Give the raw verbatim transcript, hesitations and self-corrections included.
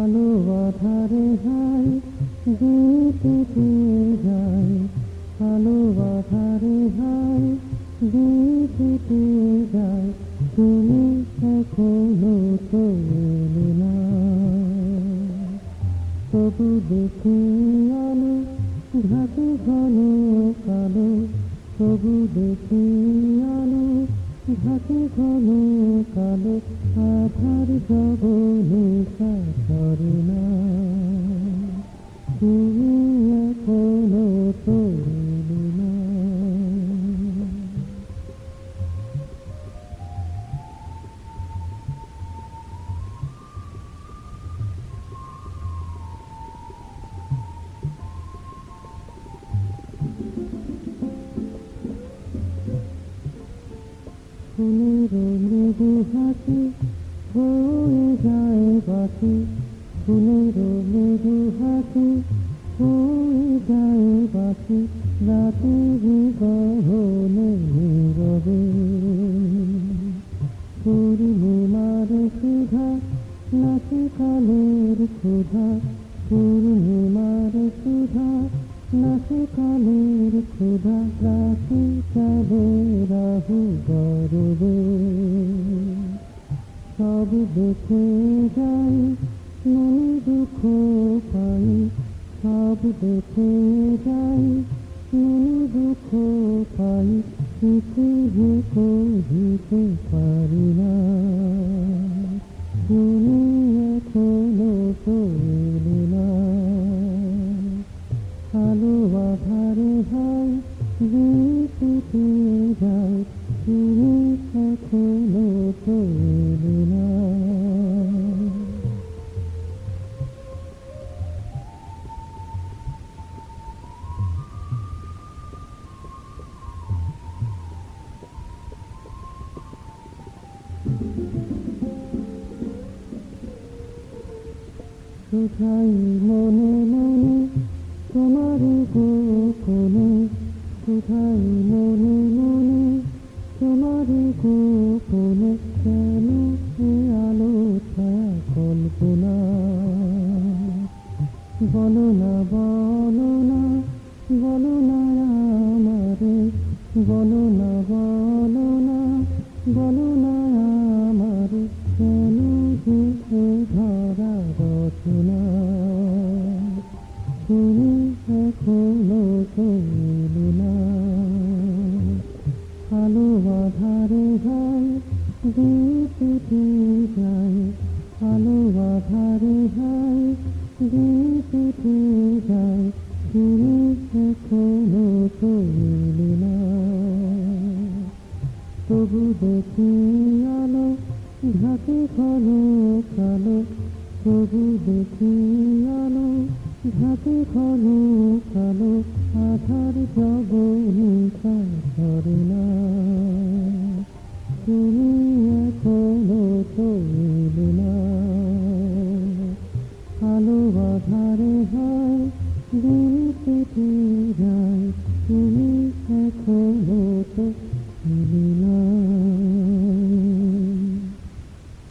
আলো আধারে হায় দিতে যায়, আলো আধারে হায় দিতে যায়, তুমি এখনো তো এলে না। তবু দেখি আলো ঢাকে ঘন কালো, তবু দেখি আলো ঢাকে ঘন কালো, আধার জগনে সাথরে না। তুমি এখনো তো এলে না। ফুলের মৃদু হাসি হয়ে যায় বাসি, ফুলের মৃদু হাসি হয়ে যায় বাসি, রাতের গহনে নীরবে। পূর্ণিমার সুধা নাচে কালের ক্ষুধা, পূর্ণিমার সুধা নাচে কালের ক্ষুধা, রাতে চলে রাহু গরবে। সব দেখে যাই মনে দুঃখ পাই, সব দেখে যাই মনে দুঃখ পাই, কিছু যে দিতে পারি না। তুমি এখনো তো এলে না। আলো আধারে হয় দিতে যায়, তুমি এখনো তো এলে না। কোথায় মনে মনে তোমার গোপনে, কোথায় মনে মনে তোমার গোপনে, কেন এ আলো ছায়া কল্পনা। বলো না বলো না বলো না আমারে, বলো না বলো না বলো না আমারে, কেন যে ধরা রচনা। তুমি এখনো তো এলে না। আলো আধারে হয় দিতে যায়, আলো আধারে হয় দিতে যায়, তুমি এখনো তো এলে না। তবু দেখি আলো ঢাকে ঘন কালো, তবু দেখি আলো ঢাকে ঘন কালো, আধার জগনে সাথরে না। তুমি এখনো তো এলে না। আলো আধারে হয় দিতে যায়, তুমি